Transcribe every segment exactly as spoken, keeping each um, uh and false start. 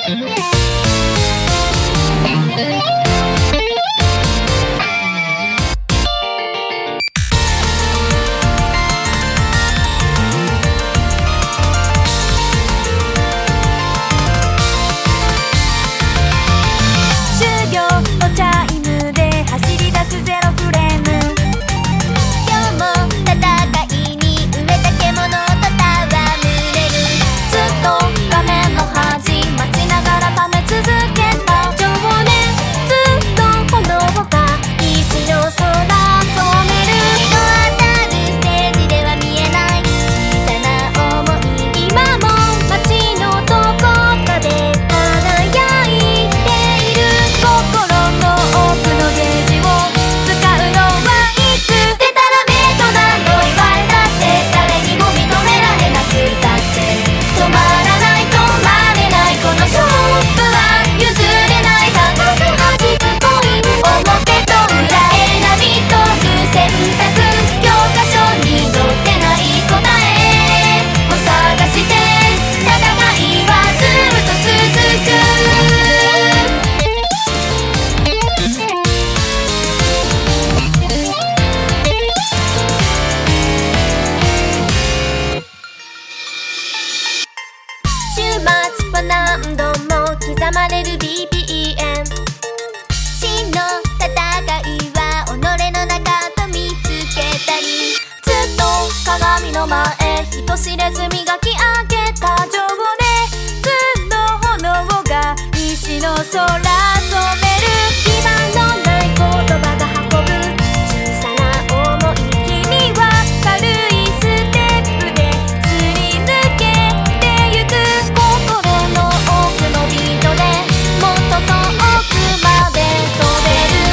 何度も刻まれる ビーピーエム 真の戦いは己の中と見つけたり、ずっと鏡の前人知れず磨き上げた情熱の炎が西の空染める、基盤のない言葉が運ぶ小さな想い、君は軽いステップですり抜けてゆく、心の奥のビートでもっと遠くまで飛べる。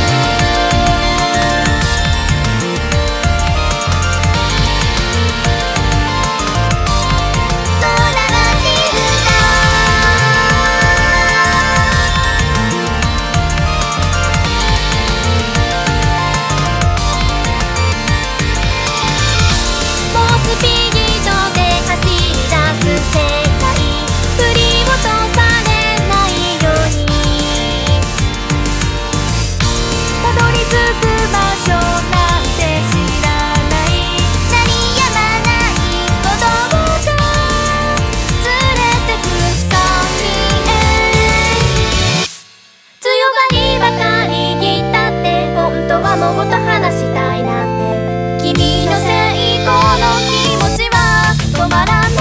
空の静か猛スピードで走り出す世界、振り落とされないようにたどり着く場所なんて知らない、鳴りやまない鼓動が連れてく先へ、強がりばかり言ったって本当はもっと話したいなんて、君の成功の気持ちは止まらない、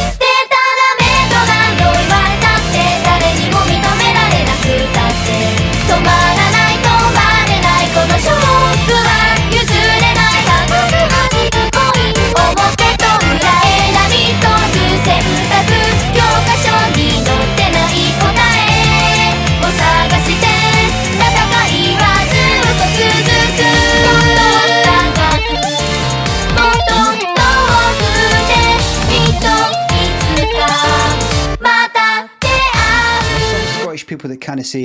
でたらめと何度言われたって誰にも認められなくたって止まらない止まれない、この勝負は譲れない、高く弾く恋、表と裏選び取る選択、教科書に載ってない答えを探して戦いはずっと続く、もっと高くもっと遠くできっといつかまた出会う。 Scottish people that kind of say